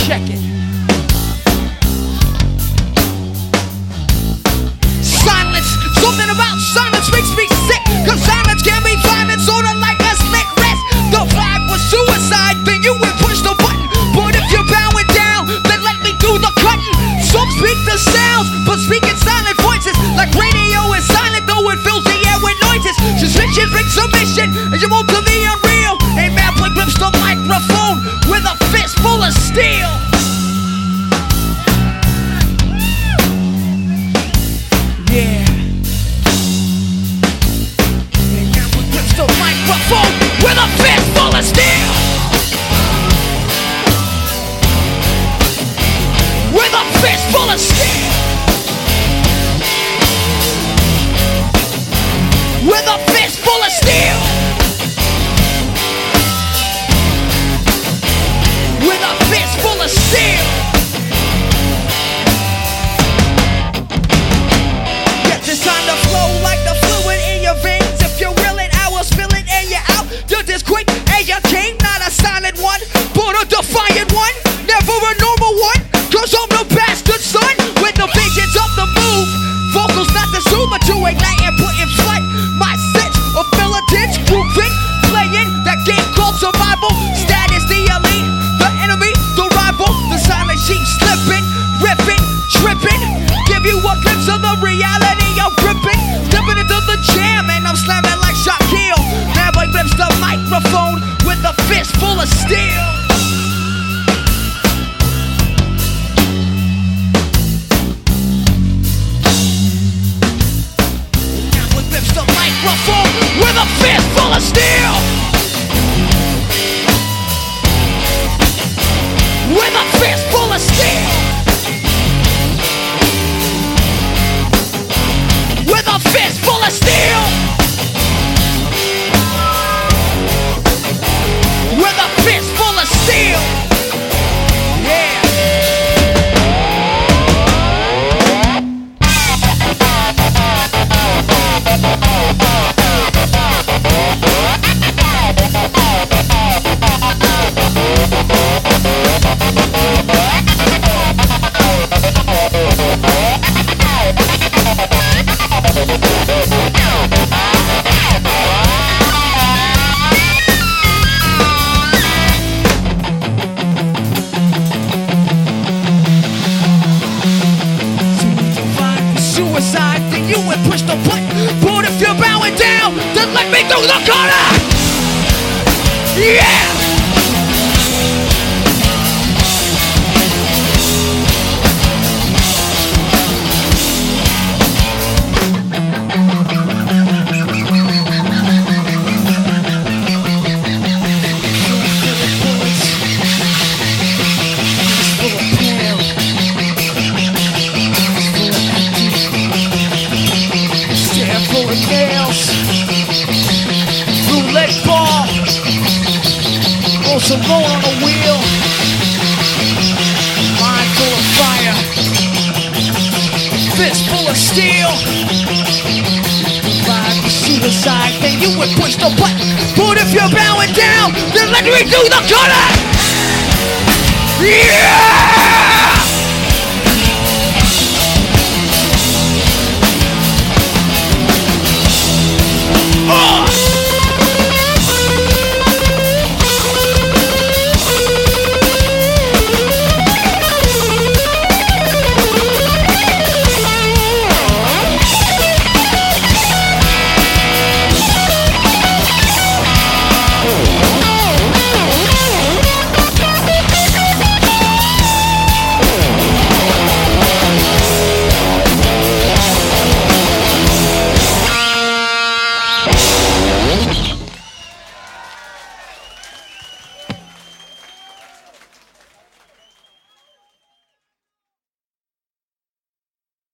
Check it. Silence, something about silence makes me sick. Cause silence can be violent, sorta like a slick wrist. The vibe was suicide, then you would push the button. But if you're bowing down, then let me do the cutting. Some speak the sounds, but speak in silent voices. Like radio is silent, though it fills the air with noises. Suspicion brings submission, and you move to the unreal. A man play grips the microphone with a fist full of steel. Yeah. A man grips the microphone with a fist full of steel. With a fist full of steel. With a fist full of steel. With a fist full of steel. Get this time to flow like the fluid in your veins. If you will it, I will spill it and you're out. You're this quick and you came, not a silent one, but a defiant one. Never a normal one, cause I'm the bastard son. With the visions of the move, vocals not the zoom, but to ignite and put in flight my sense of militants, grooving, playing that game called survival. Status the elite, the enemy, the rival. The silent sheep slipping, ripping, tripping. Give you a glimpse of the reality of gripping. Stepping into the jam and I'm slamming like Shaquille. Never grips the microphone with a fist full of steel. The microphone with a fist full of steel. With a fist full of steel. With a fist full of steel. With a fist full of steel. Yeah. Suicide, then you would push the button. But if you're bowing down, then let me through the corner. Yeah. Nails, roulette ball, also roll on a wheel, mind full of fire, fist full of steel. Vibe suicide, then you would push the button. But if you're bowing down, then let me do the cutter. Yeah.